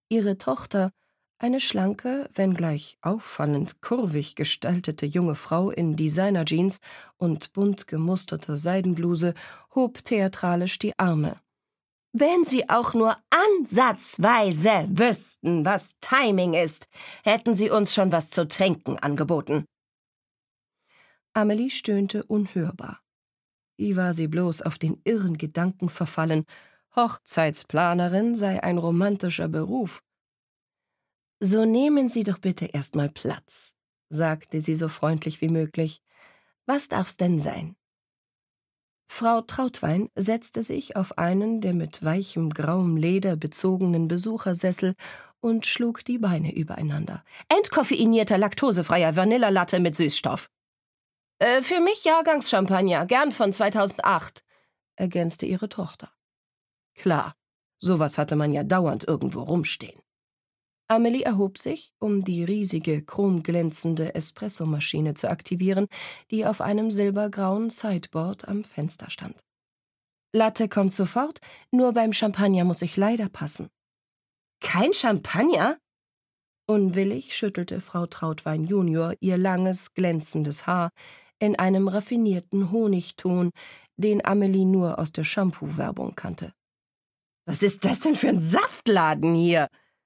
Ihre Tochter, eine schlanke, wenngleich auffallend kurvig gestaltete junge Frau in Designerjeans und bunt gemusterter Seidenbluse, hob theatralisch die Arme. »Wenn Sie auch nur ansatzweise wüssten, was Timing ist, hätten Sie uns schon was zu trinken angeboten.« Amelie stöhnte unhörbar. Wie war sie bloß auf den irren Gedanken verfallen, Hochzeitsplanerin sei ein romantischer Beruf. »So nehmen Sie doch bitte erst mal Platz«, sagte sie so freundlich wie möglich. »Was darf's denn sein?« Frau Trautwein setzte sich auf einen der mit weichem grauem Leder bezogenen Besuchersessel und schlug die Beine übereinander. »Entkoffeinierter, laktosefreier Vanillalatte mit Süßstoff.« »Für mich Jahrgangschampagner, gern von 2008«, ergänzte ihre Tochter. Klar, sowas hatte man ja dauernd irgendwo rumstehen. Amelie erhob sich, um die riesige, chromglänzende Espressomaschine zu aktivieren, die auf einem silbergrauen Sideboard am Fenster stand. »Latte kommt sofort, nur beim Champagner muss ich leider passen.« »Kein Champagner?« Unwillig schüttelte Frau Trautwein junior ihr langes, glänzendes Haar in einem raffinierten Honigton, den Amelie nur aus der Shampoo-Werbung kannte. »Was ist das denn für ein Saftladen hier?«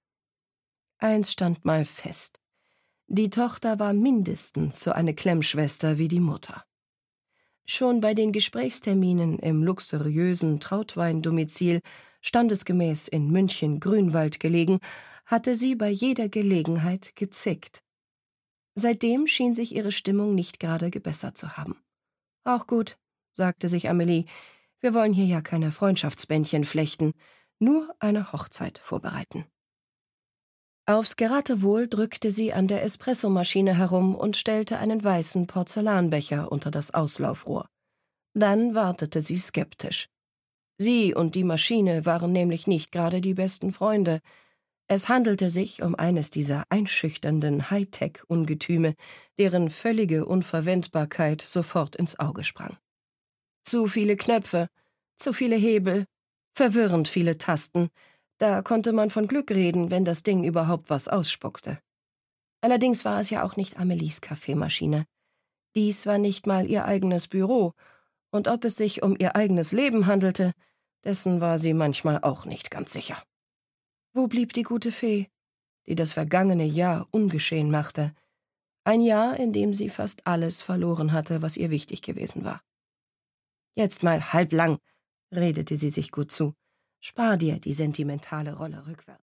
Eins stand mal fest: Die Tochter war mindestens so eine Klemmschwester wie die Mutter. Schon bei den Gesprächsterminen im luxuriösen Trautwein-Domizil, standesgemäß in München-Grünwald gelegen, hatte sie bei jeder Gelegenheit gezickt. Seitdem schien sich ihre Stimmung nicht gerade gebessert zu haben. »Auch gut«, sagte sich Amelie, »wir wollen hier ja keine Freundschaftsbändchen flechten, nur eine Hochzeit vorbereiten.« Aufs Geratewohl drückte sie an der Espressomaschine herum und stellte einen weißen Porzellanbecher unter das Auslaufrohr. Dann wartete sie skeptisch. Sie und die Maschine waren nämlich nicht gerade die besten Freunde. Es handelte sich um eines dieser einschüchternden Hightech-Ungetüme, deren völlige Unverwendbarkeit sofort ins Auge sprang. Zu viele Knöpfe, zu viele Hebel, verwirrend viele Tasten. Da konnte man von Glück reden, wenn das Ding überhaupt was ausspuckte. Allerdings war es ja auch nicht Amelies Kaffeemaschine. Dies war nicht mal ihr eigenes Büro, und ob es sich um ihr eigenes Leben handelte, dessen war sie manchmal auch nicht ganz sicher. Wo blieb die gute Fee, die das vergangene Jahr ungeschehen machte? Ein Jahr, in dem sie fast alles verloren hatte, was ihr wichtig gewesen war. »Jetzt mal halblang«, redete sie sich gut zu. »Spar dir die sentimentale Rolle rückwärts.«